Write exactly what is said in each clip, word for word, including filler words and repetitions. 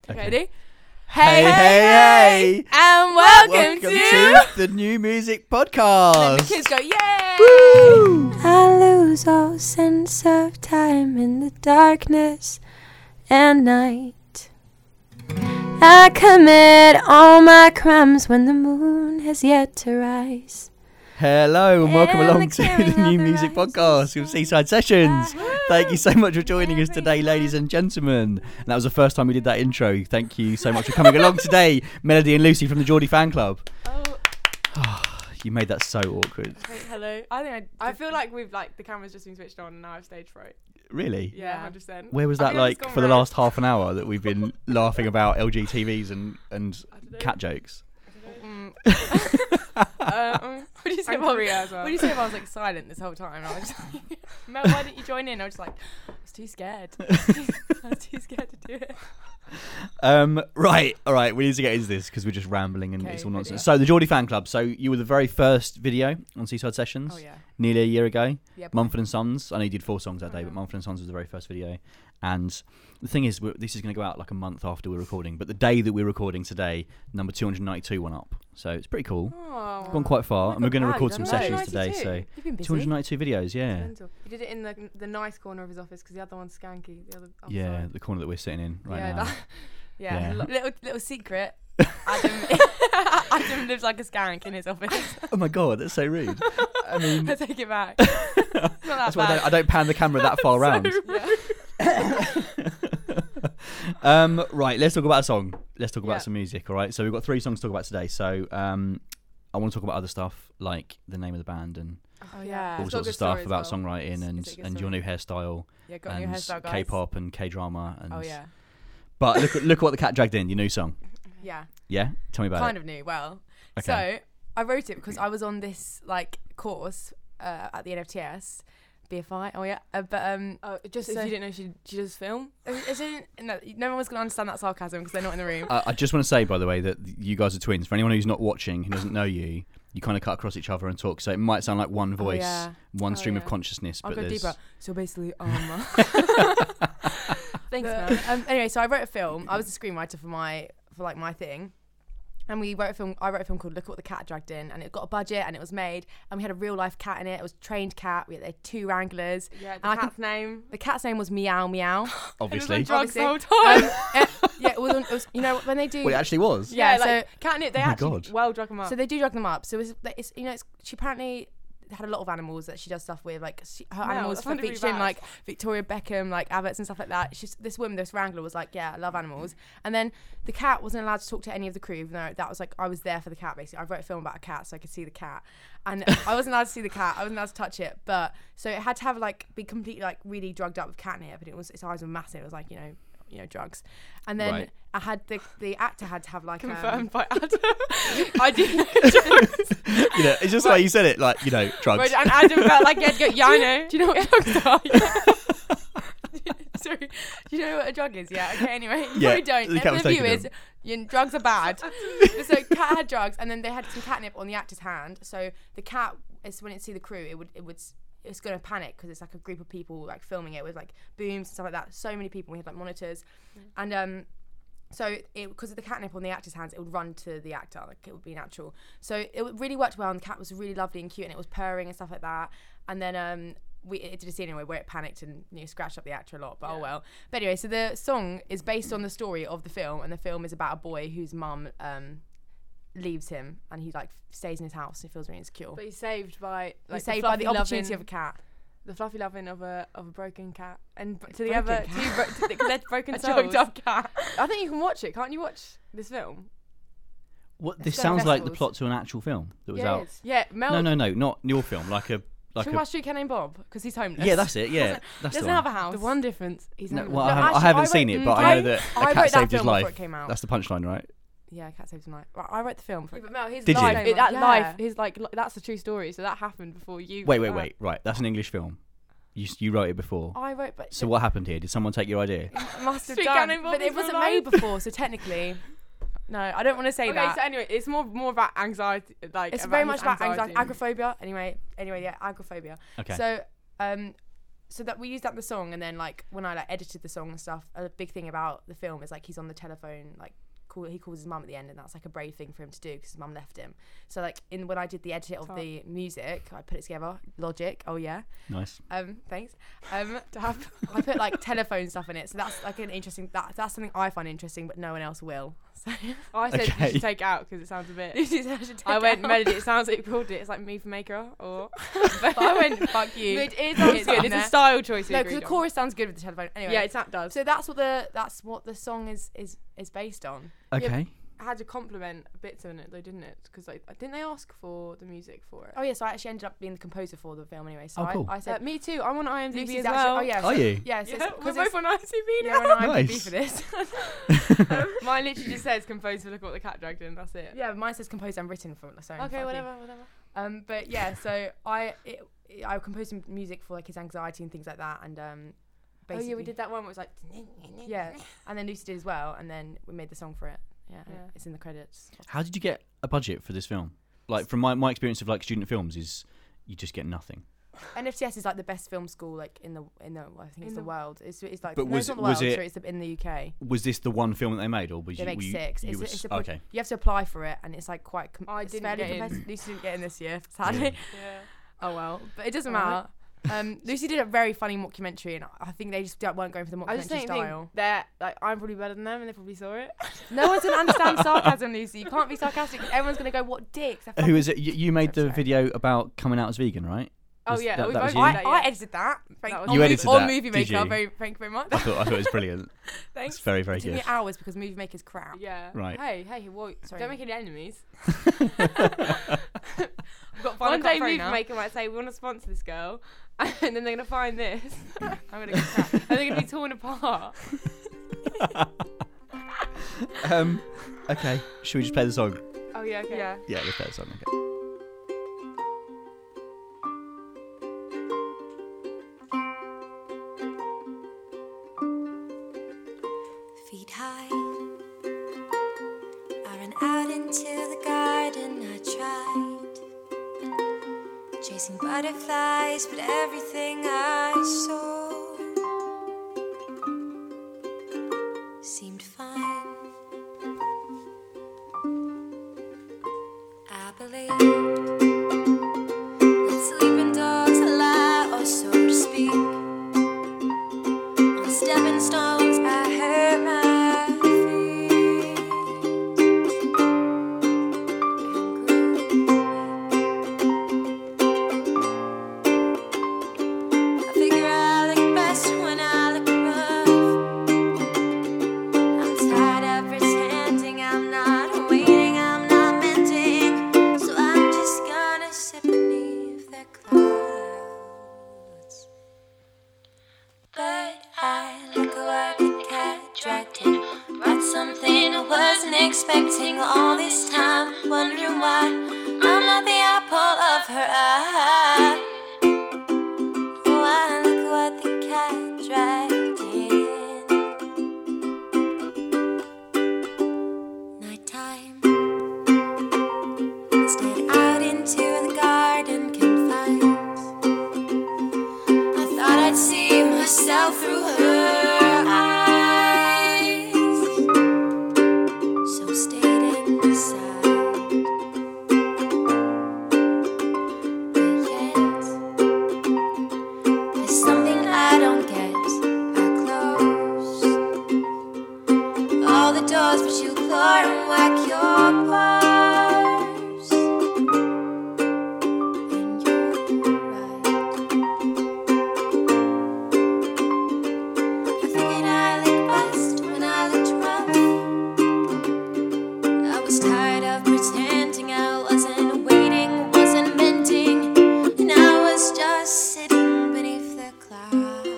Okay. Ready? Hey, hey, hey! And welcome, Welcome to... to the New Music Podcast. And the kids go, yay! Woo! I lose all sense of time in the darkness and night. I commit all my crimes when the moon has yet to rise. Hello and welcome And along the to clearing the New of the Music rising Podcast with sun. Seaside Sessions. Woo! Thank you so much for joining us today, ladies and gentlemen. And that was the first time we did that intro. Thank you so much for coming along today, Melody and Lucy from the Geordie Fan Club. Oh, You made that so awkward. wait, hello. I think I, I feel like we've like the camera's just been switched on and now I've stage fright. Really? Yeah, one hundred percent. Where was I that feel like it's like gone for the round. last half an hour that we've been laughing about L G T Vs and, and I don't know. cat jokes? Mm. um, what do you say And about Korea as well. What do you say if I was like silent this whole time? I was like, Mel, why didn't you join in? I was just like, I was too scared. I was too scared to do it. Um, right, all right, we need to get into this because we're just rambling and Okay, it's all nonsense. video. So, the Geordie Fan Club. So, you were the very first video on Seaside Sessions, Oh yeah. nearly a year ago. Yep. Mumford and Sons. I know you did four songs that day, but Mhm. Mumford and Sons was the very first video. And the thing is, we're, this is going to go out like a month after we're recording, but the day that we're recording today, number two hundred ninety-two went up. So, it's pretty cool. Oh. Gone quite far, my and we're God, going to wow, record you've some done sessions loads. today. So, You've been busy. two hundred ninety-two videos, yeah. Mental. He did it in the the nice corner of his office because the other one's skanky. The other other Yeah, side. the corner that we're sitting in right yeah, now. that, yeah. Yeah. L- little little secret. Adam, Adam lives like a skank in his office. Oh my god, that's so rude. I mean, I take it back. It's not that that's why I bad. don't, I don't pan the camera that far around. Yeah. um, right, let's talk about a song. Let's talk about Yeah. some music, all right? So we've got three songs to talk about today. So um, I want to talk about other stuff, like the name of the band and Oh yeah. all It's got sorts of good stuff story as about well. songwriting It's- and, it's a good and your story. new hairstyle Yeah, got a new and hairstyle, guys. K-pop and K-drama. And Oh yeah. But look, at- look at what the cat dragged in, your new song. Yeah. Yeah? Tell me about Kind it. of new. Well. Okay. So I wrote it because I was on this like course uh, at the N F T S. B F I, oh yeah, uh, but um, Oh, just So- if you didn't know, she she does film. is it, no, no one was gonna understand that sarcasm because they're not in the room. Uh, I just want to say, by the way, that you guys are twins. For anyone who's not watching, who doesn't know you, you kind of cut across each other and talk. So it might sound like one voice, yeah. one Oh, stream of yeah. consciousness, I'll but go there's... deeper. So basically, um, Thanks, the- man. um, anyway, so I wrote a film. I was a screenwriter for my for like my thing. And we wrote a film. I wrote a film called "Look at What the Cat Dragged In," and it got a budget, and it was made. And we had a real life cat in it. It was a trained cat. We had two wranglers. Yeah, And the I can- cat's name. The cat's name was Meow Meow. Obviously. drugs the Obviously. whole time. Um, eh, yeah, it was, on, it was. You know when they do. Well, it actually was. Yeah, yeah, like so- catnip. They Oh my actually God. well drug them up. So they do drug them up. So it's, it's you know, it's, she apparently had a lot of animals that she does stuff with, like she, her No, animals that's for really featured in bad. like Victoria Beckham, like adverts and stuff like that. She's this woman, this wrangler, was like, yeah, I love animals. And then the cat wasn't allowed to talk to any of the crew, even though that was like I was there for the cat. Basically, I wrote a film about a cat, so I could see the cat, and I wasn't allowed to see the cat. I wasn't allowed to touch it, but so it had to have like be completely like really drugged up with catnip, and it was its eyes were massive. It was like you know. You know, drugs, and then Right. I had the the actor had to have like um, confirmed by Adam. I didn't know drugs. You know, it's just like you said it, like, you know, drugs. Right, and Adam felt like he had to go, yeah, I know. Do you know what drugs are? Yeah. Sorry. Do you know what a drug is? Yeah. Okay. Anyway, you Yeah, probably don't. the cat was The taking viewers, them. you know, drugs are bad. So cat had drugs, and then they had some catnip on the actor's hand. So the cat, is when it see the crew, it would it would. It's gonna panic because it's like a group of people like filming it with like booms and stuff like that. So many people. We had like monitors, and um. So it because of the catnip on the actor's hands, it would run to the actor, like it would be natural. So it really worked well, and the cat was really lovely and cute, and it was purring and stuff like that. And then um, we it did a scene anyway where it panicked and you know scratched up the actor a lot, but oh well. But anyway, so the song is based on the story of the film, and the film is about a boy whose mum um leaves him, and he like stays in his house. And he feels really insecure. But he's saved by like He's saved by the fluffy opportunity loving- of a cat. the fluffy loving of a of a broken cat, and b- to the Broken other cat. two bro- because they're broken A souls. drugged up cat. I think you can watch it. Can't you watch this film? What, this It's done sounds like the festivals. plot to an actual film that was yeah, out. it is. Yeah, Mel. No, no, no, not your film. Like a... Like Talking a about Street Cat Named Bob because he's homeless. yeah, that's it, yeah. That's the Doesn't one. have a house. The one difference, he's No, homeless. well, No, I haven't, I actually, haven't wrote- seen it, but mm, I know that I a wrote cat that saved his film before life. it came out. That's the punchline, right? Yeah, cat saved his life. Right, I wrote the film. For Yeah, but Mel, his Did you? life, it- that Yeah. life, his like, li- that's a true story. So that happened before you. Wait, wrote wait, that. wait. Right, that's an English film. You s- you wrote it before. I wrote, but So what happened here? Did someone take your idea? it must have Street Cat done. Named Bob But is it wasn't real made life. before, so technically, no, I don't want to say Okay, that. so anyway, it's more more about anxiety, like It's about very his much about anxiety, anxiety. agoraphobia. Anyway, anyway, yeah, agoraphobia. Okay. So, um, so that we used that in the song, and then like when I like edited the song and stuff, a big thing about the film is like he's on the telephone, like call, he calls his mum at the end, and that's like a brave thing for him to do because his mum left him. So like in when I did the edit of Top. the music, I put it together. Logic, oh yeah. Nice. Um, thanks. Um, I put like telephone stuff in it, so that's like an interesting. That that's something I find interesting, but no one else will. So I said Okay. you should take it out because it sounds a bit. I, should take I it went out. melody. It sounds like you called it. It's like Move Maker or. I went fuck you. It is sounds It's good. on It's there. a style choice. we No, because agreed the on. chorus sounds good with the telephone. Anyway, Yeah, it sa- does. so that's what the that's what the song is is is based on. Okay. I had to compliment bits in it though, didn't it? Because like, didn't they ask for the music for it? Oh yeah, so I actually ended up being the composer for the film anyway. So Oh, cool. I, I Uh, said me too. I'm on IMDb Lucy's as actually. well. Oh yeah. Are so, you? Yeah, so Yeah, it's, we're 'cause both it's, on IMDb yeah, now. we're on IMDb Nice. for this. Mine literally just says composed for Look What the Cat Dragged In. That's it. Yeah, mine says composed and written for. So Okay, fuck you. whatever, whatever. Um, but yeah, so I it, it, I composed some music for like his anxiety and things like that, and um. Oh yeah, we basically- did that one. Where it was like. Yeah, and then Lucy did as well, and then we made the song for it. Yeah, Yeah. it's in the credits. How did you get a budget for this film? Like from my, my experience of like student films is you just get nothing. N F T S is like the best film school like in the in the I think In it's the- the world. It's it's like But no, was it's not the it- was world. it- sorry, it's the, in the U K. Was this the one film that they made, or was They you? make were you, six. You It's, a, was, it's a pro- okay. You have to apply for it, and it's like quite. Com- I it's didn't fairly get in. competitive. Lucy didn't get in this year, sadly. Yeah. Oh well, but it doesn't Alright. matter. Um, Lucy did a very funny mockumentary, and I think they just don't- weren't going for the I just mockumentary don't style. think they're like I'm probably better than them, and they probably saw it. No one's gonna understand sarcasm, Lucy. You can't be sarcastic. Everyone's gonna go, "What dicks?" They're Who fucking- is it? You, you made Sorry, the sorry. video about coming out as vegan, right? Oh Was- yeah, that- we that was both you? did I, that, I yeah. edited that. Thank, That was on You Movie- edited on that, Movie did Maker. you? Very, thank you very much. I thought I thought it was brilliant. Thanks. It's very very It took me good. hours because Movie Maker's crap. Yeah. Right. Hey, hey, well, Sorry. don't make any enemies. I've got Final One Cut day, Pro Movie now. Maker might say, "We want to sponsor this girl," and then they're gonna find this, I'm gonna get crap. and they're gonna be torn apart. um. Okay. Should we just play the song? Oh yeah, okay. Yeah. Yeah, let's play the song. Okay. Feet high, I ran out into the garden. I tried chasing butterflies, but everything I saw seemed fine. I believed that sleeping dogs lie, or so to speak. On stepping stones, I hurt my feet and grew weak. I figure I look best when I look rough. I'm tired of pretending I'm not waiting, I'm not mending. So I'm just gonna sit beneath the clouds. But I look what the cat dragged in. Brought something I wasn't expecting all this time. Wondering why I'm not the apple of her eye. Oh, I look what the cat dragged in. Nighttime. Stared out into the garden confines. I thought I'd see myself through her eyes, so stayed inside. But yet, there's something I don't get. I close all the doors, but you claw and whack your paws. And you're right. I figured I looked best when I looked rough. I was tired of pretending I wasn't waiting, wasn't mending, and I was just sitting beneath the clouds.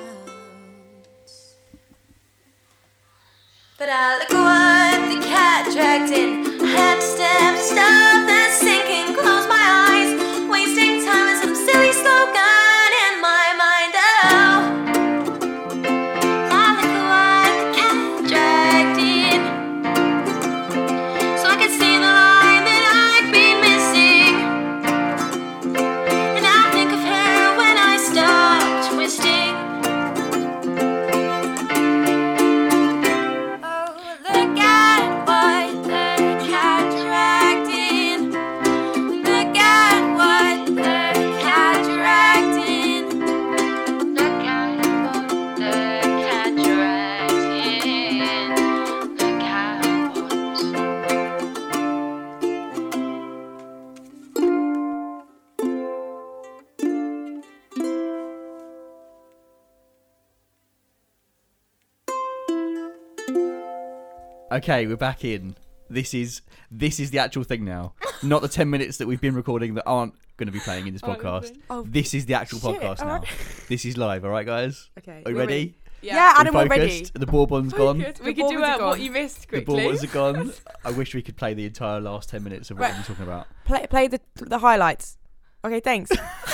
But I look what the cat dragged in. I had to step, stop that sinking, close my eyes, wasting time with some silly slogan in my mind. Oh. I look what the cat dragged in, so I could see the line that I'd be missing. And I think of her when I stop twisting. Okay, we're back in. This is this is the actual thing now, not the ten minutes that we've been recording that aren't going to be playing in this podcast. Oh, This is the actual shit, podcast now. alright. This is live. All right, guys. okay. Are you We're ready? Yeah, Adam, We're we're ready. focused. The Bourbon's gone. Good. The We could do Bourbons are uh, gone. what you missed The quickly. Bourbons are gone. I wish we could play the entire last ten minutes of what Right. we've been talking about. Play, play the the highlights. Okay, thanks.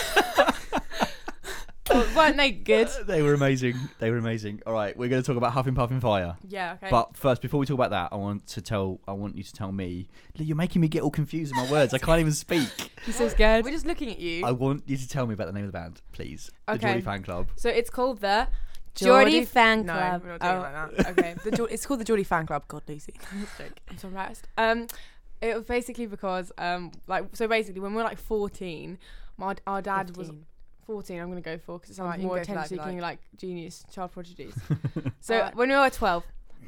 Oh, weren't they good? They were amazing. They were amazing. All right, we're going to talk about Huffing Puffing Fire. Yeah. Okay. But first, before we talk about that, I want to tell. I want you to tell me. You're making me get all confused with my words. I can't even speak. I'm so scared. We're just looking at you. I want you to tell me about the name of the band, please. The Okay. Geordie Fan Club. So it's called the Geordie Fan no, Club. we're not doing Oh. it like that. Okay, the Geordie, it's called the Geordie Fan Club. God, Lucy. I'm so embarrassed. Um, it was basically because um, like so basically when we were like fourteen, my our dad was fourteen. I'm gonna go for because it sounds Alright, you more can go for that if you attention-seeking, like genius child prodigies. So Alright. when we were twelve.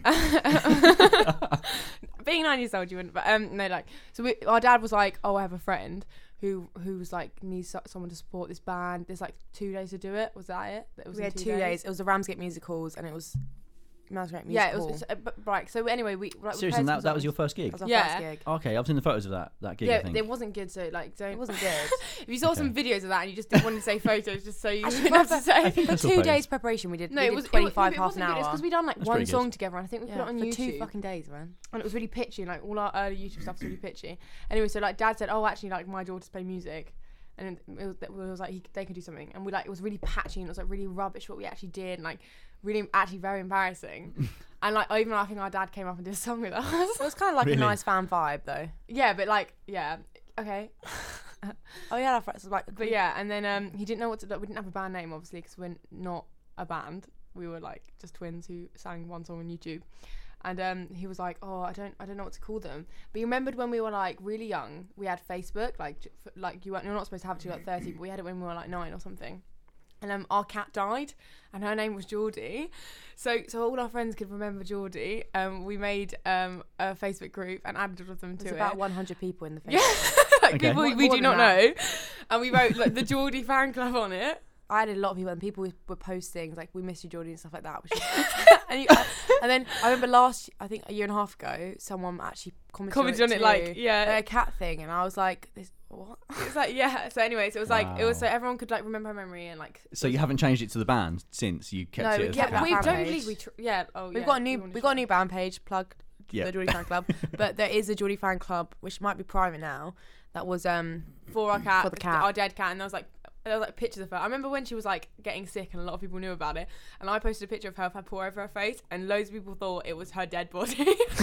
Being nine years old, you wouldn't. But um, no, like, so we, our dad was like, "Oh, I have a friend who who was like needs so- someone to support this band. There's like two days to do it. Was that it? That was We in had two days. It was the Ramsgate musicals, and it was Ramsgate musical. Yeah, it was. It's, uh, but, right. So anyway, we like, we Seriously, played and that, some that was your songs. first gig? That was our Yeah. first gig. Okay, I've seen the photos of that that gig. I Yeah, think. it wasn't good. So like, don't. It wasn't good. If you saw some Okay. videos of that and you just didn't want to say photos, just so you Actually, didn't have to no, say. I think For I saw two photos. days preparation, we did. No, we it did was twenty-five, it, half was, an it wasn't good. It's hour. because we done like That's one pretty song good. together, and I think we put Yeah, it on for YouTube. two fucking days, man. And it was really pitchy, like all our early YouTube stuff's really pitchy. Anyway, so like Dad said, "Oh, actually, like my daughters play music," and it was, it was like he, they could do something, and we like it was really patchy and it was like really rubbish what we actually did, and like really actually very embarrassing. And like even I think our dad came up and did a song with us. It was kind of like Really? a nice fan vibe, though. Yeah, but like yeah, okay. Oh yeah, our friends like. But yeah, and then um, he didn't know what to do. We didn't have a band name, obviously, because we're not a band. We were like just twins who sang one song on YouTube. And um, he was like, "Oh, I don't, I don't know what to call them." But you remembered when we were like really young, we had Facebook. Like, j- f- like you weren't, you're not supposed to have it till like thirty, but we had it when we were like nine or something. And um, our cat died, and her name was Geordie. So, so all our friends could remember Geordie. Um, we made um a Facebook group and added all of them to There's it. about one hundred people in the Facebook. Yeah, like Okay. people More- we more do than not that. know, and we wrote like the Geordie fan club on it. I added a lot of people, and people were posting like "We miss you, Geordie" and stuff like that. Which is, and, you, and then I remember last, I think a year and a half ago, someone actually commented, Commented on it too, like yeah, like a cat thing, and I was like, this, "What?" it's like yeah. So anyway, so it was like it was so Wow. everyone could like remember her memory and like. So you haven't changed it to the band since you kept No, it we as kept the that cat? we fan don't page. believe we tr- yeah. Oh, We've yeah, got a we new, wanna we've got a try. new band page, plug Yeah. the Geordie Fan Club, but there is a Geordie Fan Club which might be private now. That was um for our cat, for the cat. our dead cat, and there was like there was like pictures of her. I remember when she was like getting sick, and a lot of people knew about it. And I posted a picture of her with her paw over her face, and loads of people thought it was her dead body.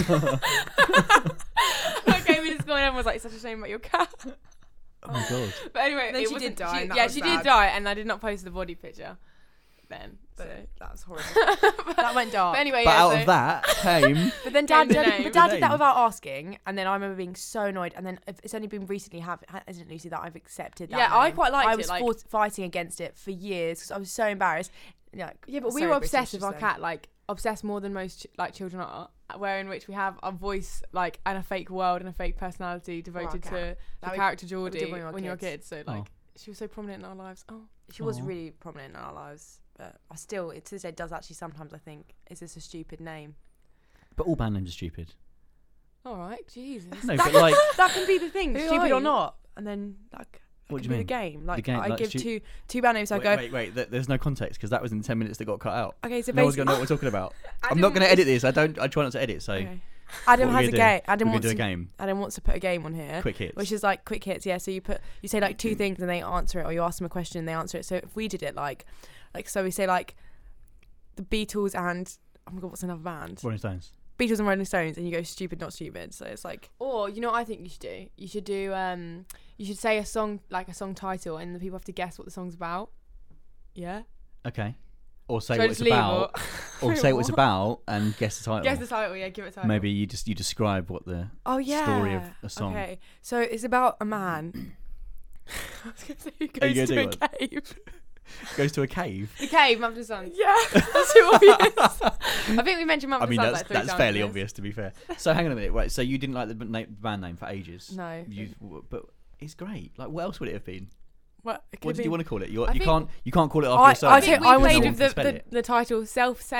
I came in to school and everyone was like, "It's such a shame about your cat." Oh my god. But anyway, Then it she wasn't- did die, she- and that yeah, was she bad. did die, and I did not post the body picture then. So. But that was horrible. That went dark. But anyway, But yeah, out so of that came. But then Came dad, the dad, name. but dad The did that name. without asking, and then I remember being so annoyed. And then it's only been recently, have hasn't Lucy, that I've accepted that. Yeah, I name. quite liked I it, was like- fought, fighting against it for years because I was so embarrassed. Yeah, Yeah, but we so were British obsessed with just our then. cat, like obsessed more than most ch- like children are. Where in which we have a voice like and a fake world and a fake personality devoted cat. to the That we- character we Geordie did when we were when you were kids. kids. So like Oh. she was so prominent in our lives. Oh, She was Aw. really prominent in our lives, but I still, it to this day, does actually sometimes I think, is this a stupid name? But all band names are stupid. all right, Jesus. No, but like, That can be the thing, Who stupid are or you? not, and then like. what do can you be mean? The game, like game, I like give stu- two two band names. I Wait, go. wait, wait. th- There's no context because that was in the ten minutes that got cut out. Okay, so No one's basically, gonna know what we're talking about. I'm Adam not gonna was- edit this. I don't. I try not to edit. So okay. Adam what we're has a gonna game. do- Adam we're gonna wants do a to. game. Adam wants to put a game on here. Quick hits. Which is like quick hits, yeah. So you put, you say like two things and they answer it, or you ask them a question and they answer it. So if we did it like, like so we say like, the Beatles and oh my god, what's another band? Rolling Stones. Beatles and Rolling Stones, and you go stupid, not stupid. So it's like, Or you know what I think you should do? You should do um you should say a song like a song title and the people have to guess what the song's about. Yeah. Okay. Or say Should I what just it's leave about. Or say what it's What? about and guess the title. Guess the title, yeah, give it a title. Maybe you just you describe what the oh yeah, story of a song. Okay, so it's about a man. I was gonna say he Are you goes to gonna a do cave. goes to a cave. The Cave, Mumford and Sons. Yeah. That's too obvious. I think we mentioned Mumford I mean and Sons that's like three that's times fairly in this. obvious to be fair. So hang on a minute. Right. So you didn't like the b- na- band name for ages. No. You, but it's great. Like what else would it have been? What? It What could did be- you want to call it? You're, I you think- can't you can't call it I- after yourself. I I think think we I was- played No one with can the, spell the, it. the title Self Same.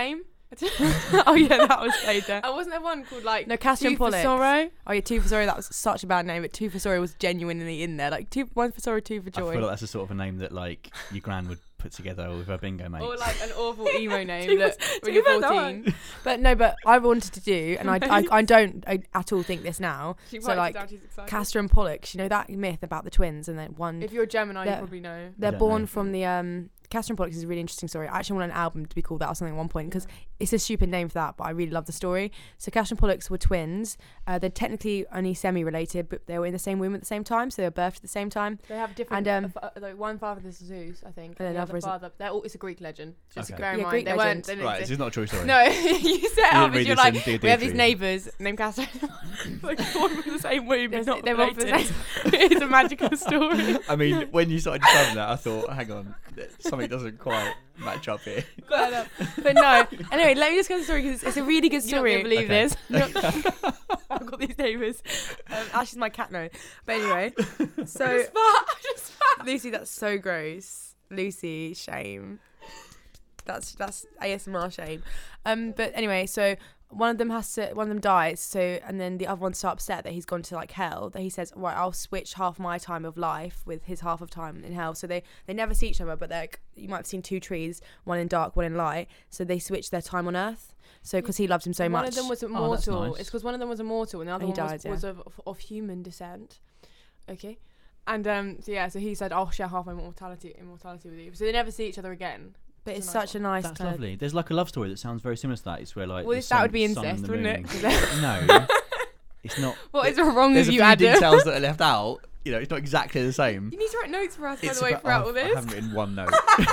Oh yeah, that was played there. And wasn't there one called like No, Castor Two and for Pollux. Sorrow? Oh yeah, Two for Sorrow. That was such a bad name, but Two for Sorrow was genuinely in there. Like two, one for sorrow, two for I joy. feel like that's the sort of a name that like your gran would put together with her bingo mates. Or like an awful emo name Two that for- when two you're for fourteen. But no, but I wanted to do, and I, I, I don't I, at all think this now. She So writes it like down, she's excited. Castor and Pollux, you know that myth about the twins, and then one If you're a Gemini, you They're- probably know. they're don't born know. from the um. Castor and Pollux is a really interesting story. I actually want an album to be called that or something at one point because it's a stupid name for that, but I really love the story. So Castor and Pollux were twins. Uh, they're technically only semi-related, but they were in the same womb at the same time, so they were birthed at the same time. They have different. And, um, uh, fa- like one father is Zeus, I think. And And the another other is a- father. They're all, it's a Greek legend. Just Okay. bear in Yeah, mind. Greek they legend. weren't. They didn't Right, this exist. is not a true story. No, you set You up didn't as read you're this like, in D and D we have these tree. neighbours named Castor. Like born from the same womb, They're- but not they're born from the related. It's a magical story. I mean, when you started describing that, I thought, hang on, something doesn't quite match up here. But, uh, but no. Anyway, let me just go to the story because it's, it's a really good You're not story. gonna believe Okay. this. I've got these neighbours. Um, Ash is my cat now. But anyway, so Just fart, just fart. Lucy, that's so gross. Lucy, shame. That's that's A S M R shame. Um, but anyway, so one of them has to, one of them dies. So and then the other one's so upset that he's gone to like hell that he says, right, I'll switch half my time of life with his half of time in hell. So they they never see each other, but they're like, you might have seen two trees, one in dark, one in light. So they switch their time on Earth. So because he loves him so one much. of them was that's immortal. nice. It's because one of them was immortal, and the other He one died, was, yeah. was of, of, of human descent. Okay, and um, so yeah, so he said, "I'll share half my immortality, immortality with you." So they never see each other again. but It's it's a nice such a nice That's kind of- lovely. There's like a love story that sounds very similar to that. It's where like Well, the this- that would sun- be sun and incest, the wouldn't moon- it? No, it's not. What is wrong There's with a you, few Adam? details that are left out. You know, it's not exactly the same. You need to write notes for us, by It's the way, about- throughout oh, all I this. haven't written one note.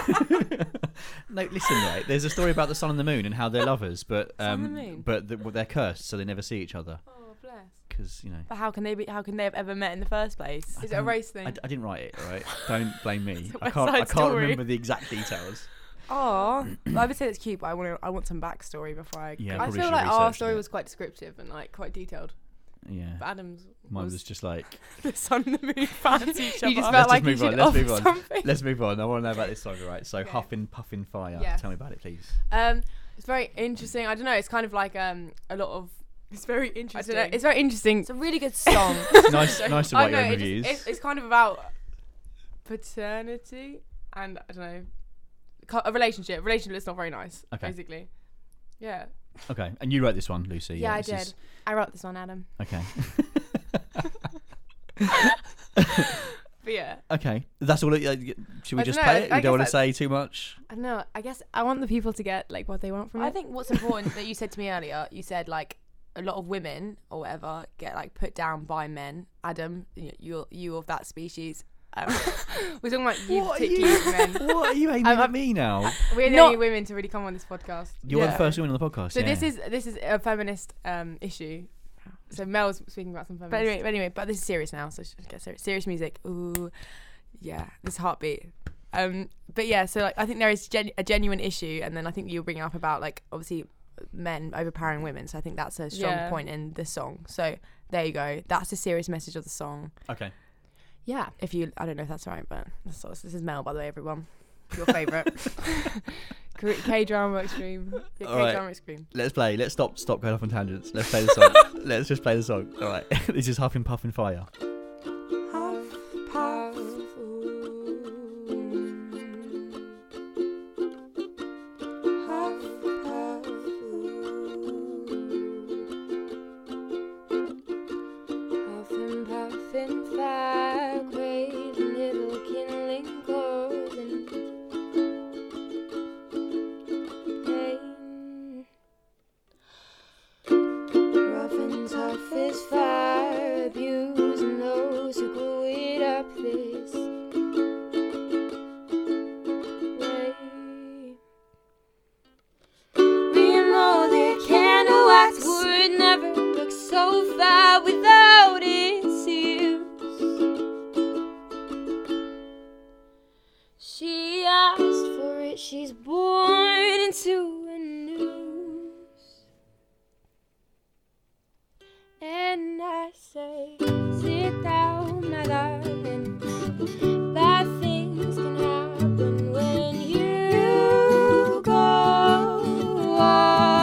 No, listen, right. There's a story about the sun and the moon and how they're lovers, but Sun um, and moon? but the, well, they're cursed, so they never see each other Oh, bless. because you know. But how can they be? How can they have ever met in the first place? I Is it a don't- race thing? I, I didn't write it, all right? Don't blame me. It's a I West can't. I Side can't Story. remember the exact details. Oh, I would say it's cute, but I want to, I want some backstory before I. Yeah, I probably feel should like have our researched story it. was quite descriptive and like quite detailed. Yeah. But Adam's Mine was just like, The sun and the moon fancy each other. You just Let's felt like just you move on, should let's offer move on. something. let's move on. I want to know about this song, all right? So, Okay. Huffin' Puffin' Fire. Yes. Tell me about it, please. Um, it's very interesting. I don't know. It's kind of like um a lot of. It's very I interesting. don't know. It's very interesting. It's a really good song. nice, nice to I write your know, own it just- reviews. it's, it's kind of about paternity and I don't know, co- a relationship. Relationship is not very nice. Okay. Basically. Yeah. Okay, and you wrote this one, Lucy. yeah, I this did. is- I wrote this one, Adam. Okay. But yeah. Okay, that's all. It, uh, should we I just dunno, play it? I We don't want to guess say too much. I don't know. I guess I want the people to get like what they want from I it. think what's important that you said to me earlier, you said like a lot of women or whatever get like put down by men. Adam, you you, you of that species. Um, We're talking about you What are you- particularly men. What are you aiming I'm- at me now? We're the Not- only women to really come on this podcast. You're Yeah. the first woman on the podcast. So yeah. this is this is a feminist um issue. So Mel's speaking about some feminist. But anyway, but anyway, but this is serious now, so let's get serious. Serious music. Ooh, yeah, this heartbeat. Um, but yeah, so like I think there is gen- a genuine issue, and then I think you were bringing up about like obviously men overpowering women. So I think that's a strong Yeah. point in the song. So there you go. That's the serious message of the song. Okay. yeah. If you, I don't know if that's right, but that's, this is Mel, by the way, everyone. Your favourite. K drama extreme. Your All right. K-drama extreme. Let's play. Let's stop. Stop going off on tangents. Let's play the song. Let's just play the song. All right. This is Huffin' Puffin' Fire. Huff, puff, ooh. Huff, puff, ooh. Huffin', puffin', fire, craving little kindling closing pain. Rough and tough is fire, abusing those who grew it up this way. Remolded candle wax would never look so far without its use. She asked for it, she's born into a noose. And I say, sit down, my darling. Bad things can happen when you go.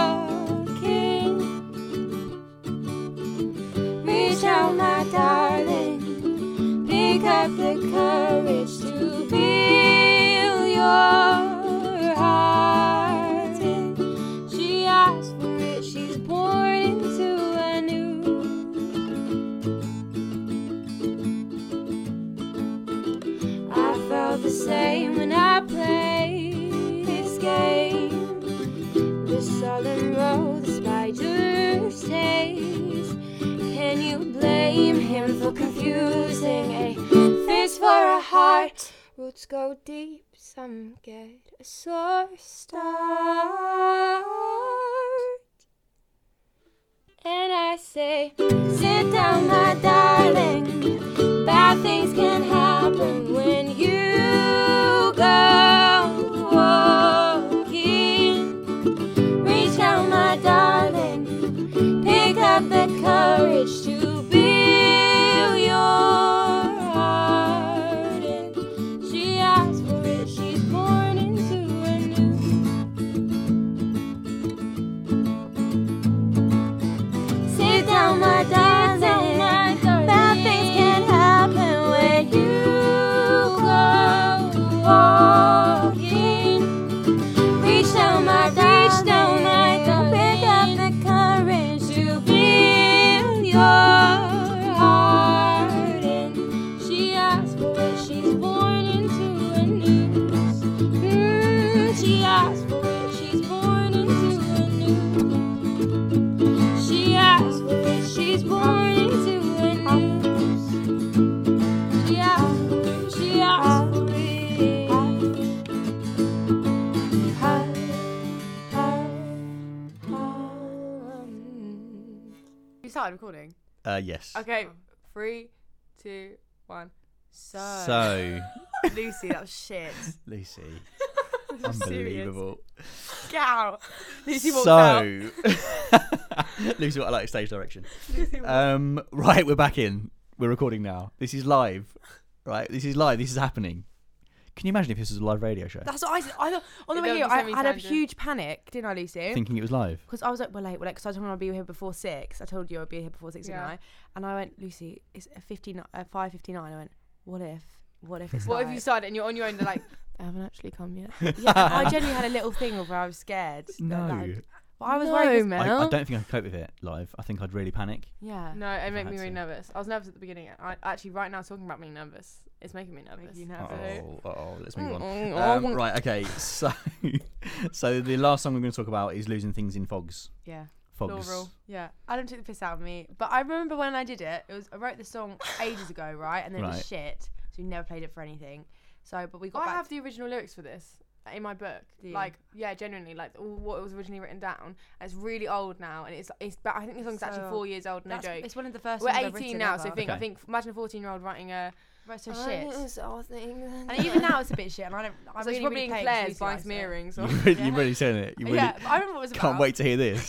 my darling. Pick up the courage to feel your heart. And she asked for it, she's born into a new. I felt the same when I played this game. The sullen road, the spider's taste. Can you blame him for confusing a fist for a heart? Roots go deep, some get a sore start. And I say, sit down, my darling. Bad things can happen when you go walking. Reach out, my darling. Pick up the courage to feel your heart. And she asked for it, she's born into a new. Sit down, my darling. Bad things can happen when you go walking. Reach down, my darling. Reach down, my darling. Pick up the courage to feel your heart. And she asked for it, she's born into a news. Mm, she asked for it, she's born into a news. She asked for it, she's born into a news. She asked for it, she asked for it. Ha, ha, ha. You started recording. Uh, yes. Okay, three, two, one. So, So, Lucy, that was shit. Lucy, I'm serious. unbelievable. Get out. Lucy walked out. So, Lucy, what I like stage direction. Um, right, we're back in. We're recording now. This is live. Right, this is live. This is happening. Can you imagine if this was a live radio show? That's what I said. I thought on the It way don't here, be I semi had a tangent. huge panic, didn't I, Lucy? Thinking it was live. Because I was like, we're late, we're late. Because I told him I'd be here before six. I told you I'd be here before six, Yeah. didn't I? And I went, Lucy, it's a fifty-nine, uh, five fifty-nine. I went, what if? What if it's What live? if you started and you're on your own? They're like, They haven't actually come yet. Yeah, I genuinely had a little thing of where I was scared. that- No. that I'd- Well, I was No, worried. 'cause- man. I, Mel? I don't think I could cope with it live. I think I'd really panic. Yeah. no, it I made had me really to. nervous. I was nervous at the beginning. I actually right now talking about being nervous. It's making me nervous. you nervous. Oh, oh, let's move on. Mm, Um, mm. right, okay. So, so the last song we're going to talk about is losing things in fogs. Yeah. Fogs. Plural. Yeah. Adam took the piss out of me. But I remember when I did it, it was I wrote the song ages ago, right? And then it Right. was shit. So we never played it for anything. So, but we got I back have to- the original lyrics for this in my book. Do you? Like, yeah, genuinely, like all, what was originally written down. And it's really old now, and it's it's. But I think the song's So actually old. four years old. No That's, joke. it's one of the first We're songs I've eighteen written now, ever. so think I Okay. think imagine a fourteen-year-old writing a. Right, so shit. And And even now it's a bit shit, and I don't. I So really, she's probably really in pay Claire's Lucy buying likes some it. earrings. Or You've really, Yeah. you've really saying it. You really Yeah, but I remember what it was about. can't wait to hear this.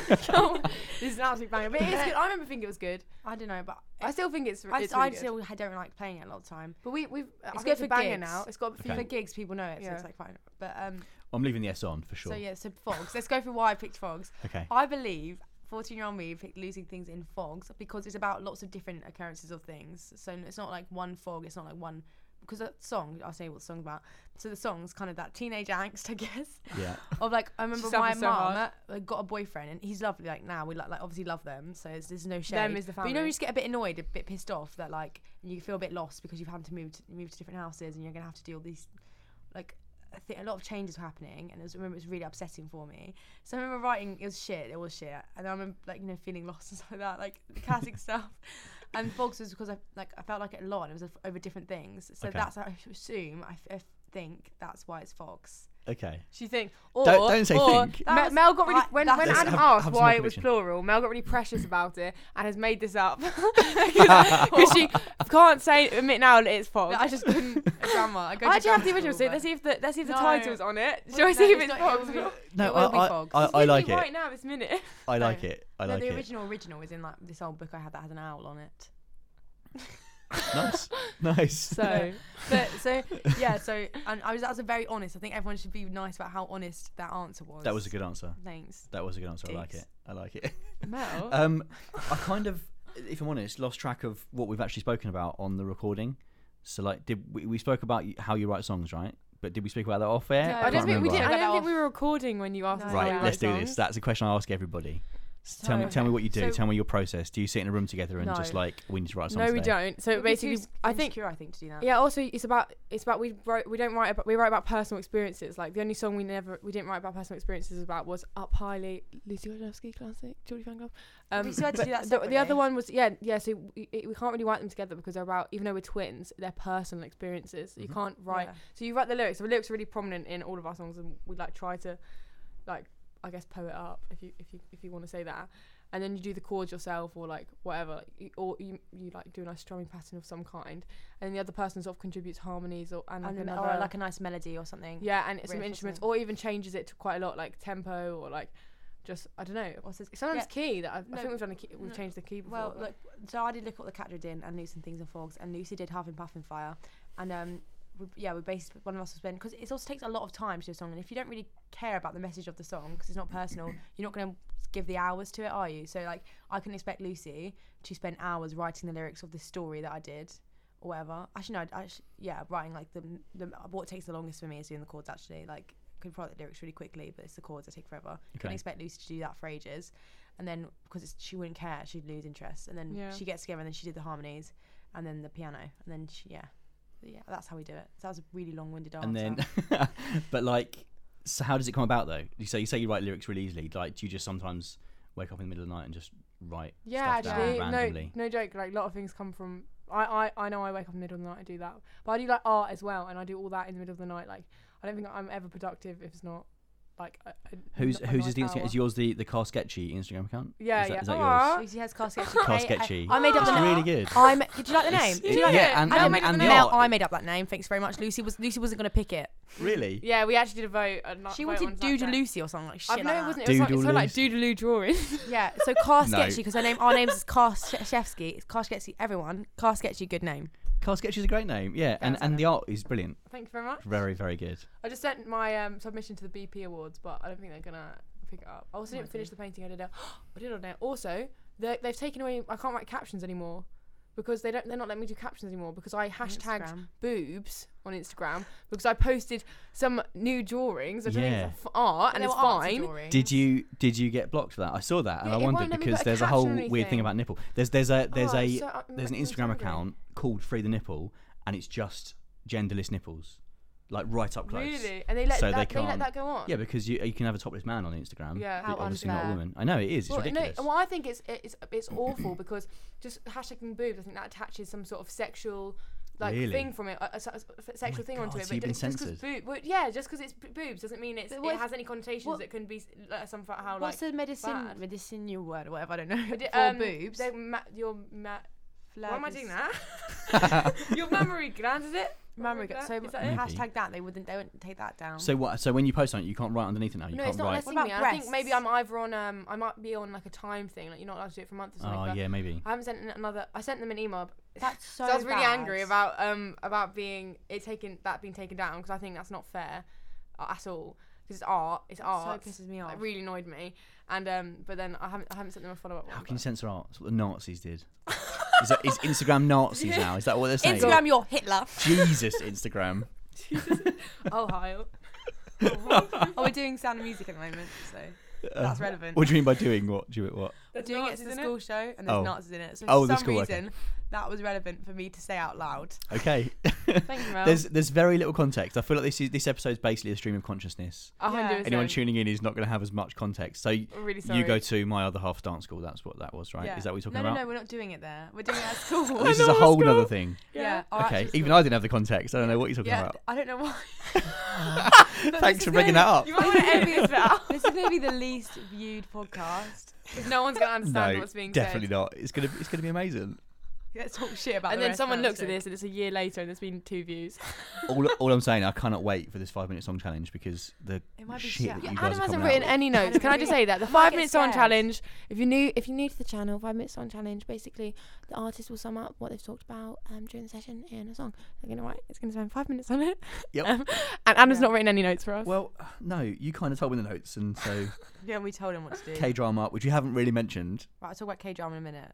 this is an absolute banger, but it's good. I remember thinking it was good. I don't know, but I still think it's. I, it's I really good. still don't like playing it a lot of time. But we we've. I It's think good a for banger gigs. now. It's got a few. Okay. For gigs, people know it, so Yeah. it's like fine. But um, I'm leaving the S on for sure. so yeah, so fogs. Let's go through why I picked fogs. Okay. I believe fourteen-year-old me picked losing things in fogs because it's about lots of different occurrences of things. So it's not like one fog. It's not like one. Because that song, I'll say what the song's about. So the song's kind of that teenage angst, I guess. Yeah. Of like, I remember She my suffers so mum hard. like, got a boyfriend and he's lovely. Like now we like, like obviously love them, so it's, there's no shade. Them is the But you know, family. you just get a bit annoyed, a bit pissed off that like, and you feel a bit lost because you've had to move to move to different houses and you're gonna have to do all these, like, I think a lot of changes were happening, and it was, I remember it was really upsetting for me. So I remember writing, it was shit, it was shit, and I remember like you know feeling lost and stuff like that, like the classic stuff. And fogs was because I like I felt like it a lot. And it was over different things, so Okay. that's I assume I, f- I think that's why it's fogs. Okay. She think. Or, Don't- don't say or think. Me- That's- Mel got really I- when that's- when Let's Adam have- asked have some why more it was conviction. plural. Mel got really precious about it and has made this up because she can't say admit now that it's fog. I just couldn't grammar. I, go I to actually have the grammar original. school, So let's see if the let's see if the No. title's on it. but- Shall I No, see if it's it's not- it fog? will be- No, it will be I, I, fogs. I, It's I like literally it. right now this minute. I like No. it. I no, like the it. original original is in like this old book I had that has an owl on it. Nice. Nice. So, but so yeah, so and I was that was a very honest. I think everyone should be nice about how honest that answer was. That was a good answer. Thanks. That was a good answer. I like Thanks. it. I like it. Mel. Um, I kind of if I'm honest, lost track of what we've actually spoken about on the recording. So, like, did we, we spoke about how you write songs, right? But did we speak about that off air? No, I I can't don't think we remember. did. I Get that don't think off. we were recording when you asked No. us how we Right, write let's do songs. this. That's a question I ask everybody. S- tell me, So- tell me what you do. so- tell me your process. Do you sit in a room together and No. just like we need to write a song? No, we today? don't. So basically, I think insecure, I think to do that. yeah. Also, it's about it's about we write we don't write about we write about personal experiences. Like the only song we never we didn't write about personal experiences about was Up Highly, Lucy Wojnowski classic, Geordie Fan Club. Um, We still had to but do that the, the other separately. one was yeah yeah. So we, we can't really write them together because they're about even though we're twins, they're personal experiences. You Mhm. can't write. Yeah. So you write the lyrics. The lyrics are really prominent in all of our songs, and we like try to, like, I guess poet up if you if you if you want to say that, and then you do the chords yourself or like whatever, like, you, or you you like do a nice strumming pattern of some kind, and the other person sort of contributes harmonies or and like And then, another or like a nice melody or something. yeah, and some riff or instruments, something. or even changes it to quite a lot, like tempo or like just I don't know. Or says- Sometimes yeah. key that I've, I No, think we've done a key, we've no. changed the key before. Well, but- look, so I did look at what the cat did and Lucy and Things and Fogs, and Lucy did Half in Puff and Fire, and um, we, yeah, we based one of us was spend because it also takes a lot of time to do a song, and if you don't really care about the message of the song because it's not personal, you're not going to give the hours to it, are you? So like, I couldn't expect Lucy to spend hours writing the lyrics of this story that I did, or whatever. Actually, no, I actually, yeah, writing like the the what takes the longest for me is doing the chords. Actually, like, I could write the lyrics really quickly, but it's the chords that take forever. Okay. Couldn't expect Lucy to do that for ages. And then because it's, she wouldn't care, she'd lose interest. And then Yeah. she gets together, and then she did the harmonies, and then the piano, and then she, yeah, yeah, that's how we do it. So that was a really long-winded answer. And then, but like, so how does it come about though? You say you say you write lyrics really easily. Like, do you just sometimes wake up in the middle of the night and just write yeah, stuff actually, down no, randomly? no joke. Like a lot of things come from. I, I, I know I wake up in the middle of the night and do that, but I do like art as well, and I do all that in the middle of the night. Like I don't think I'm ever productive if it's not like. A, a, Who's a who's nice the Instagram? hour. Is yours the the Car Sketchy Instagram account? Yeah, is that, yeah. Is that Aw. yours? Lucy has Car Sketchy. Car I- I- Sketchy. I made up It's the really name. good. I ma- did you like the name? It's- Did you like yeah, it? and- I and- made up and the the name. art. I made up that name. Thanks very much. Lucy was Lucy wasn't going to pick it. Really? Yeah, we actually did a vote. A not She vote wanted on Doodle Snapchat. Lucy or something like shit. I've no, like it that. wasn't. It was like, it's like Doodle-loos. Doodaloo drawing. Yeah, so Car No. Sketchy because her name, our names is Car Shevsky. It's Car Sketchy. Everyone, Car Sketchy, good name. Car Sketchy is a great name. Yeah, and that's and it. the art is brilliant. Thank you very much. Very very good. I just sent my um, submission to the B P Awards, but I don't think they're gonna pick it up. I also Might didn't finish do. the painting I did. It. I did on there. Also, they they've taken away. I can't write captions anymore because they don't. They're not letting me do captions anymore because I hashtagged Instagram. boobs on Instagram because I posted some new drawings. I don't Yeah. think it's f- art, and they it's were artsy fine. drawings. Did you did you get blocked for that? I saw that and Yeah, I it won't wondered let me because put a there's a caption whole or weird thing anything. about nipple. There's there's a there's Oh, a so, uh, there's an it was Instagram angry. account called Free the Nipple and it's just genderless nipples, like right up close. Really, and they let So they that, they, let can't- that go on. Yeah, because you you can have a topless man on Instagram. Yeah. but How obviously not a unfair. woman. I know it is. It's well, ridiculous. No, well, I think it's it's it's awful because just hashtagging boobs, I think that attaches some sort of sexual like Really? thing from it, a, a, s- a sexual my thing onto God, it. so you've been just 'cause censored. boob, well, yeah, just because it's b- boobs doesn't mean it's, But it what- has any connotations what- that can be s- like, somehow like. What's the medicine bad. medicinal word or whatever? I don't know. But it- For um, boobs. they're Ma- your ma- why am I doing Flabis- that? Your mammary gland, is it? Mammary gland. So Is that it? hashtag that they wouldn't they wouldn't take that down. So what? So when you post on it, you can't write underneath it now. You No, can't it's not write. letting What me. about I think maybe breasts? I'm either on um I might be on like a time thing, like you're not allowed to do it for a month or something. Oh but yeah, maybe. I haven't sent an- another. I sent them an email. That's so. So I was really bad. angry about um about being it taken that being taken down because I think that's not fair uh, at all because it's art. It's art. So pisses me off. It really annoyed me, and um but then I haven't I haven't sent them a follow up. How can you censor art? That's what the Nazis did. Is, that, is Instagram Nazis now? Is that what they're saying? Instagram, you're Hitler. Jesus, Instagram. Ohio. Oh, we're doing Sound of Music at the moment, so that's relevant. What do you mean by doing what? Do you what? We're doing it to the Nazis in school show, and there's Oh. Nazis in it. So Oh, for the some school, okay. reason, that was relevant for me to say out loud. Okay. Thank you, Mel. there's there's very little context. I feel like this is this episode is basically a stream of consciousness. A hundred Yeah. percent. Anyone tuning in is not going to have as much context. So y- I'm really sorry. you go to my other half dance school. That's what that was, right? Yeah. Is that what you're No, talking no, about? no, we're not doing it there. We're doing it at school. This is know a whole school. other thing. yeah. our Okay. actual Even school. I didn't have the context. I don't know what you're talking Yeah, about. I don't know why. Thanks for bringing that up. You might want to edit this out. This is going to be the least viewed podcast. Because no one's gonna understand No, what's being definitely said. not. It's gonna it's gonna be amazing. Let's talk shit about. And the then rest someone of our looks at show. this and it's a year later and there's been two views. all all I'm saying, I cannot wait for this five minute song challenge because the It might be shit shit. that Yeah, you guys Adam are hasn't coming written out with. any notes. Can I just say that the I might five get minute song scared. challenge? If you're new, if you're new to the channel, five minute song challenge. Basically, the artist will sum up what they've talked about um, during the session in a song. They're gonna write. It's gonna spend five minutes on it. Yep. Um, and Adam's Yeah. not written any notes for us. Well, no, you kind of told me the notes, and so Yeah, we told him what to do. K drama, which you haven't really mentioned. Right, I'll talk about K drama in a minute.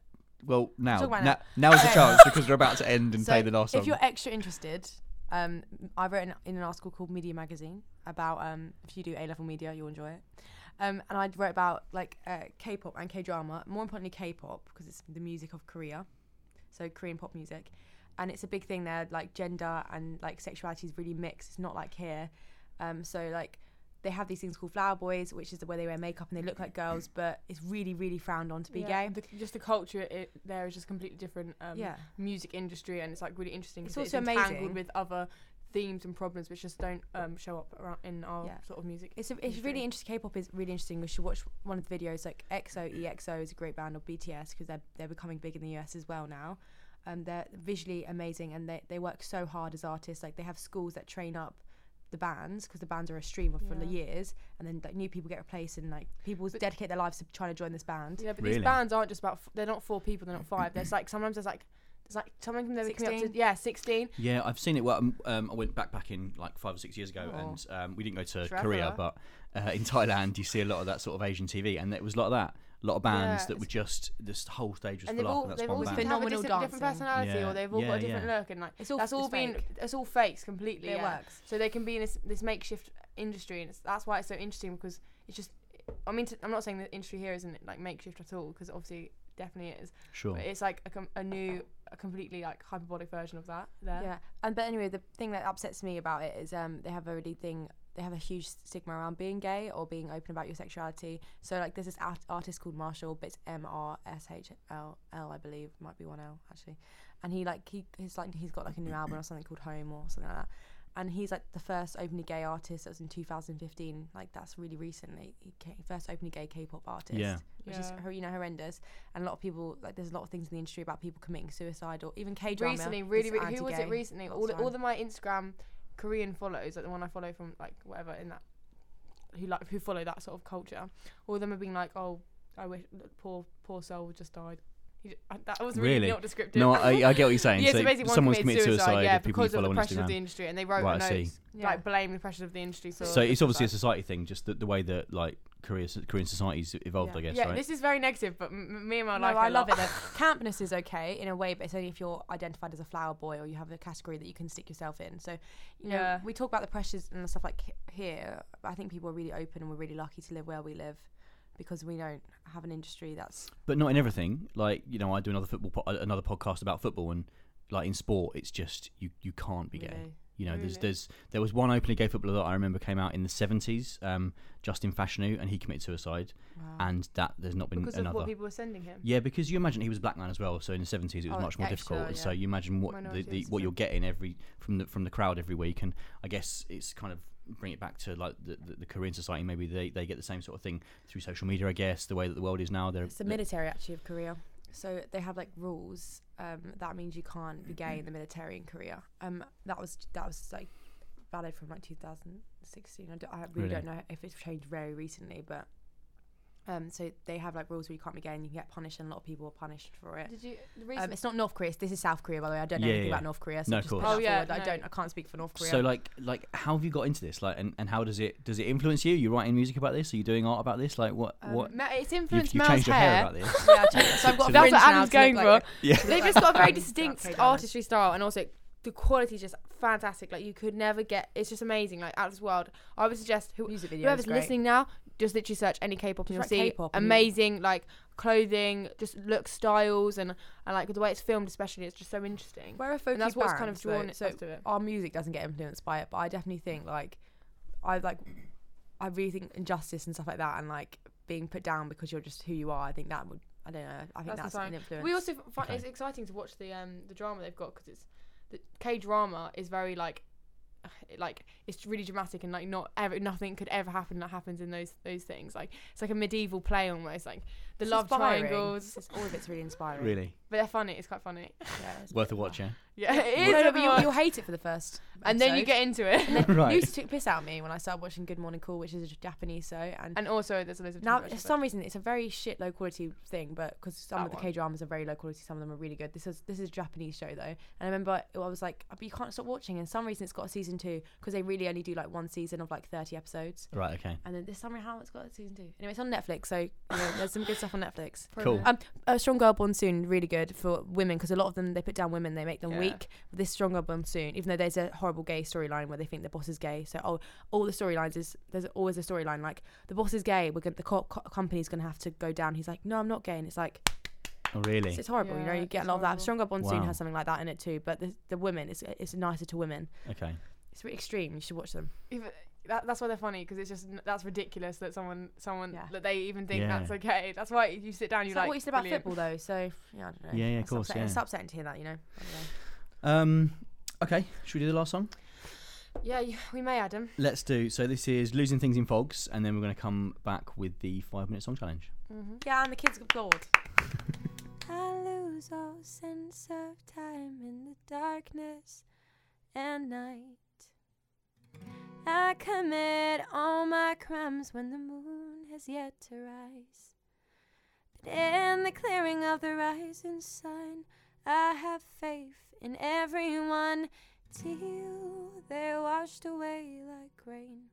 Well, now, talk about now, now. now's the Okay. chance because we're about to end and So play the last song. if you're extra interested, um, I wrote in, in an article called Media Magazine about um, if you do A-level media, you'll enjoy it. Um, and I wrote about like uh, K-pop and K-drama, more importantly K-pop because it's the music of Korea, so Korean pop music, and it's a big thing there. Like gender and like sexuality is really mixed. It's not like here. Um, so like they have these things called flower boys, which is the way they wear makeup and they look like girls, but it's really really frowned on to be Yeah, gay. the, just the culture it, there is just completely different. Um, Yeah. music industry, and it's like really interesting. It's 'cause also entangled amazing. with other themes and problems which just don't um, show up around in our Yeah. sort of music. It's a, it's industry. really interesting. K-pop is really interesting. We should watch one of the videos. Like E X O, E X O is a great band, or B T S because they're they're becoming big in the U S as well now. Um, they're visually amazing and they they work so hard as artists. Like they have schools that train up the bands because the bands are a stream for the Yeah. years, and then like new people get replaced and like people But- dedicate their lives to trying to join this band. Yeah, but Really? these bands aren't just about. F- they're not four people. They're not five. There's like sometimes there's like there's like some of them they're coming up to sixteen? yeah sixteen. Yeah, I've seen it. Well, um, um, I went backpacking like five or six years ago, Oh. and um, we didn't go to Trevor. Korea, but uh, in Thailand, you see a lot of that sort of Asian T V, and there was a lot of that. A lot of bands Yeah, that were just this whole stage was And full they've up, all and that's they've one all band. seem to have a Phenomenal dis- different dancing. personality, Yeah, or they've all yeah, got a different yeah. look, and like It's all that's all it's been fake. it's all fakes completely. It yeah. works. So they can be in this this makeshift industry, and it's, that's why it's so interesting because it's just. I mean, t- I'm not saying the industry here isn't like makeshift at all, because obviously definitely it is. Sure. But it's like a, com- a new, a completely like hyperbolic version of that. There. Yeah, and but anyway, the thing that upsets me about it is um they have a really thing. They have a huge stigma around being gay or being open about your sexuality. So like, there's this art- artist called Marshall, but it's M R S H L L, I believe, might be one L actually. And he like he he's like he's got like a new album or something called Home or something like that. And he's like the first openly gay artist. That was in two thousand fifteen. Like that's really recently. He came, first openly gay K-pop artist. Yeah. Which Yeah. is hor- you know horrendous. And a lot of people like there's a lot of things in the industry about people committing suicide or even K-drama. Recently, really, is really who was it anti-gay recently? lots All, of the, all time. of my Instagram Korean follows, like the one I follow from like whatever in that, who like who follow that sort of culture, all of them have been like, oh, I wish poor poor soul just died. He j- I- that was really, Really? not descriptive. No, I, I get what you're saying. Yeah, so so basically one someone's committed committed suicide, yeah, of people you because of follow the on pressures of Instagram. the industry, and they wrote Right, I see. notes Yeah. like blame the pressures of the industry for. So it's obviously a suicide. society thing, just the, the way that like Korea, Korean society's evolved, Yeah. I guess, Yeah, right? this is very negative, but m- me and my No, life. I love it though. Campness is okay in a way, but it's only if you're identified as a flower boy or you have a category that you can stick yourself in. So, you know, Yeah. we talk about the pressures and stuff like h- here, but I think people are really open and we're really lucky to live where we live because we don't have an industry that's. But not in everything. Like, you know, I do another football, po- another podcast about football, and like in sport, it's just you you can't be gay. Really? You know, there's Really? there's there was one openly gay footballer that I remember came out in the seventies, um, Justin Fashanu, and he committed suicide, Wow. and that there's not been because of another. what people were sending him. Yeah, because you imagine he was a black man as well, so in the seventies it was Oh, much more extra, difficult. So yeah. you imagine what the, Minority the racism. what you're getting every from the from the crowd every week, and I guess it's kind of bring it back to like the, the, the Korean society. Maybe they, they get the same sort of thing through social media. I guess the way that the world is now. They're It's the military actually of Korea. So they have like rules. Um, that means you can't be gay in the military in Korea. Um, that was that was like valid from like two thousand sixteen. I, d- I really, Really? don't know if it's changed very recently, but um, so they have like rules where you can't be gay and you can get punished, and a lot of people are punished for it. Did you? The Um, reason, it's not North Korea. This is South Korea, by the way. I don't know Yeah, anything yeah. about North Korea. So No, I'm of just course. putting Oh, that yeah, forward. I no. don't. I can't speak for North Korea. So like like how have you got into this? Like and, and how does it does it influence you? You writing music about this? Are you doing art about this? Like what Um, what Ma- it's you've, influenced you've Mel's changed your hair hair. about this? yeah, I'll tell you. So I've got a That's fringe what now Adam's to look going like for. Yeah. They've just got a very Um, distinct K-dramas. artistry style, and also the quality is just fantastic. Like you could never get. It's just amazing. Like out of this world. I would suggest who, Music videos. whoever's great. listening now, just literally search any K-pop and you'll Just see write K-pop and you- amazing like clothing, just look styles, and and like the way it's filmed, especially, it's just so interesting. We're a folk And that's what's kind of band, drawn so, us so to it. our music doesn't get influenced by it, but I definitely think like I like I really think injustice and stuff like that, and like being put down because you're just who you are. I think that would I don't know. I think That's that's, the an time. influence. We also f- find Okay. it's exciting to watch the um the drama they've got, because it's the K drama is very like like it's really dramatic, and like not ever nothing could ever happen that happens in those those things. Like it's like a medieval play almost, like the It's love inspiring. triangles, It's, all of it's really inspiring. Really but they're funny. It's quite funny. Yeah, it's worth a pretty watch, fun. yeah. Yeah, it No, is. no, a but bit you'll, more- you'll hate it for the first. and then you episode. get into it. And then Right. Lucy took piss out of me when I started watching Good Morning Cool, which is a Japanese show, and And also, there's loads of now different for versions of some reason it's a very shit low quality thing, but because some That of the one. K dramas are very low quality, some of them are really good. This is this is a Japanese show though, and I remember I was like, but you can't stop watching. And some reason it's got a season two because they really only do like one season of like thirty episodes. Right, okay. And then this summer, how it's got a season two. Anyway, it's on Netflix, so you know, there's some good stuff on Netflix. Cool. Um, uh, Strong Girl Born Soon, really good for women because a lot of them they put down women, they make them Yeah. weak. But this Strong Girl Born Soon, even though there's a horrible gay storyline where they think the boss is gay, so oh, all the storylines is there's always a storyline like the boss is gay, we're gonna, the co- co- company's gonna have to go down. He's like, no, I'm not gay, and it's like Oh, really? it's, it's horrible. You know, Yeah, you get it's a lot of that. horrible. Strong Girl Born Soon Wow. has something like that in it too, but the the women, it's it's nicer to women. Okay. It's really extreme. You should watch them. Even, that, that's why they're funny because it's just that's ridiculous that someone someone Yeah. that they even think Yeah. that's okay. That's why you sit down, It's you're like like, what you said about brilliant. football though. So yeah, I don't know. Yeah, yeah, of It's course, upsetting. yeah. It's upsetting to hear that. You know. I don't know. Um. Okay. Should we do the last song? Yeah, you, we may, Adam. Let's do. So this is Losing Things in Fogs, and then we're going to come back with the five-minute song challenge. Mm-hmm. Yeah, and the kids applaud. I lose all sense of time in the darkness and night. I commit all my crimes when the moon has yet to rise. But in the clearing of the rising sun, I have faith in everyone till they're washed away like rain.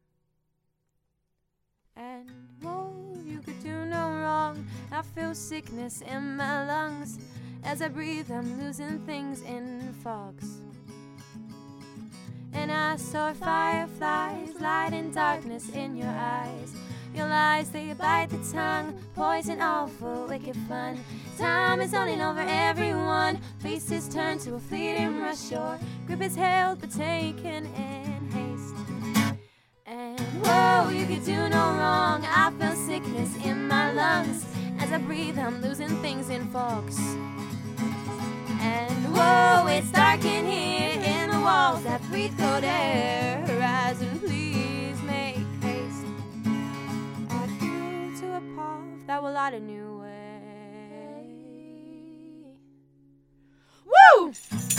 And whoa, you could do no wrong. I feel sickness in my lungs. As I breathe, I'm losing things in fogs. And I saw fireflies, light and darkness in your eyes. Your lies, they bite the tongue, poison all for wicked fun. Time is running over everyone. Faces turn to a fleeting rush. Your grip is held but taken in haste. And whoa, you could do no wrong. I feel sickness in my lungs. As I breathe, I'm losing things in fogs. And whoa, it's dark in here, in the walls that breathe cold air. Horizon, please make haste. I grew to a path that will light a new way. Woo!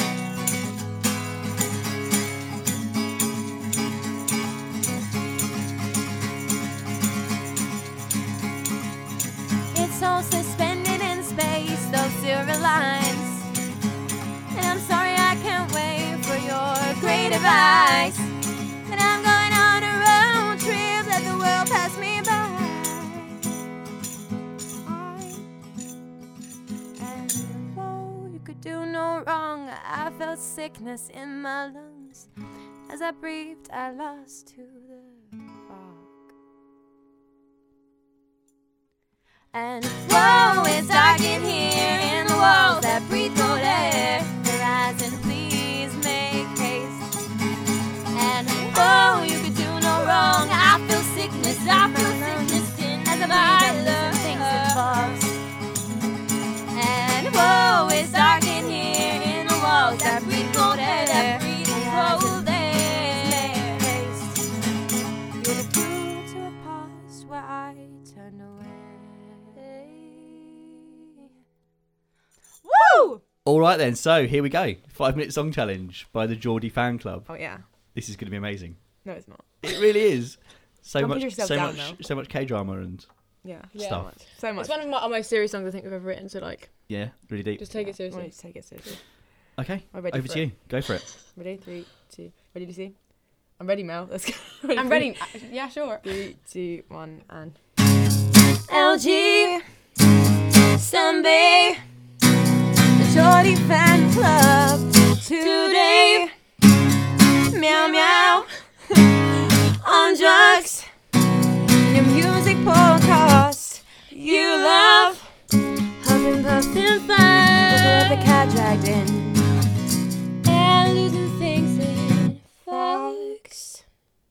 It's all suspended in space, those silver lines. And I'm sorry I can't wait for your great advice. But I'm going on a road trip, let the world pass me by. And whoa, you could do no wrong. I felt sickness in my lungs. As I breathed, I lost to the fog. And whoa, it's dark in here, in the walls that breathe cold air. Horizon, please make haste. And whoa, you could do no wrong. I feel sickness, I feel sickness in as I breathe and things that falls. And whoa, it's dark in here, in the walls that breathe cold air. That breathe cold air. You're the clue to a past where I turn away. Woo! All right then. So here we go. Five-minute song challenge by the Geordie Fan Club. Oh yeah. This is going to be amazing. No, it's not. It really is. So Don't put much, yourself so down much, now. so much K-drama and Yeah. Yeah. stuff. So much. It's one of my, our most serious songs I think we've ever written. So like, Yeah, really deep. just take it Yeah, seriously. just take it seriously. Okay, I'm ready over for to it. you. Go for it. Ready? Three, two. Ready to see? I'm ready, Mel. Let's go. I'm ready. Yeah, sure. Three, two, one, and. L G, Sunday, the Geordie Fan Club, today, meow meow, on drugs, your music podcast, you love, huffing, puffing, fun, the cat dragged in, and losing things in fogs.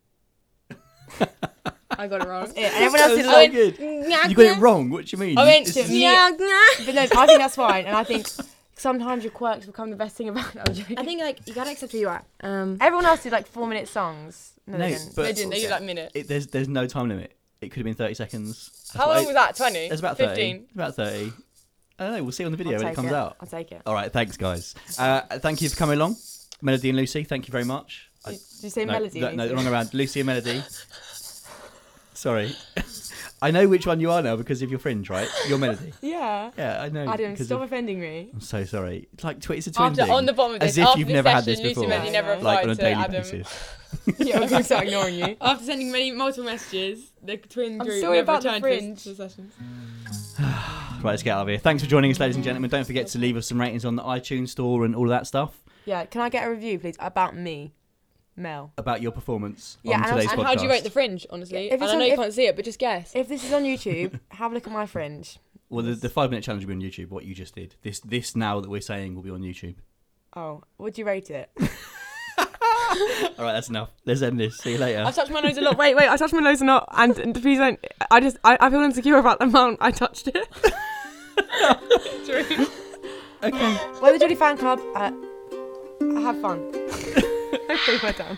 I got it wrong. Yeah, and everyone else did so like. good. You got it wrong. What do you mean? I went This to is- me. Meow, meow. But no, I think that's fine, and I think sometimes your quirks become the best thing about it. I'm joking. I think like you gotta accept who you are. Um, Everyone else did like four minute songs. No, No, they didn't. but- They didn't. They did like minutes. It, there's there's no time limit. It could have been thirty seconds. That's How what long I- was that? twenty? It's about thirty. fifteen. It's about thirty. I don't know. We'll see on the video I'll when it take comes it. out. I'll take it. All right. Thanks, guys. Uh, thank you for coming along, Melody and Lucy. Thank you very much. I- Did you say no, melody? No, no, Lucy? wrong around. Lucy and Melody. Sorry. I know which one you are now because of your fringe, right? Your Melody. Yeah. Yeah, I know. Adam, because stop of- offending me. I'm so sorry. It's like tw- it's a twin After thing. on the bottom of As this, if after you've this never had session, this Lucy before. Melody never Like on a replied to daily Adam. basis. Yeah, I'm gonna start ignoring you. After sending many multiple messages, the twin I'm group sorry never about the returned to the- fringe. to the sessions. Right, let's get out of here. Thanks for joining us, ladies and gentlemen. Don't forget to leave us some ratings on the iTunes store and all of that stuff Yeah, can I get a review, please, about me, Mel? about your performance Yeah, on and today's And podcast. how do you rate the Fringe, honestly? If And it's I know on- you if- can't see it, but just guess. If this is on YouTube, have a look at my Fringe. Well, the, the five-minute challenge will be on YouTube, what you just did. This this now that we're saying will be on YouTube. Oh, would you rate it? All right, that's enough. Let's end this. See you later. I've touched my nose a lot. Wait, wait, I touched my nose a lot, and, and please don't. I just, I, I feel insecure about the amount I touched it. True. Okay. Well, the Julie Fan Club, uh, have fun. Okay, we're done.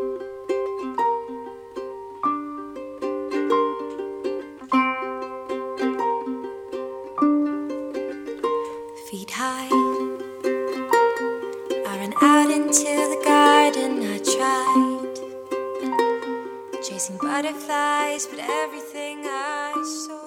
Feet high, I ran out into the garden. I tried chasing butterflies, but everything I saw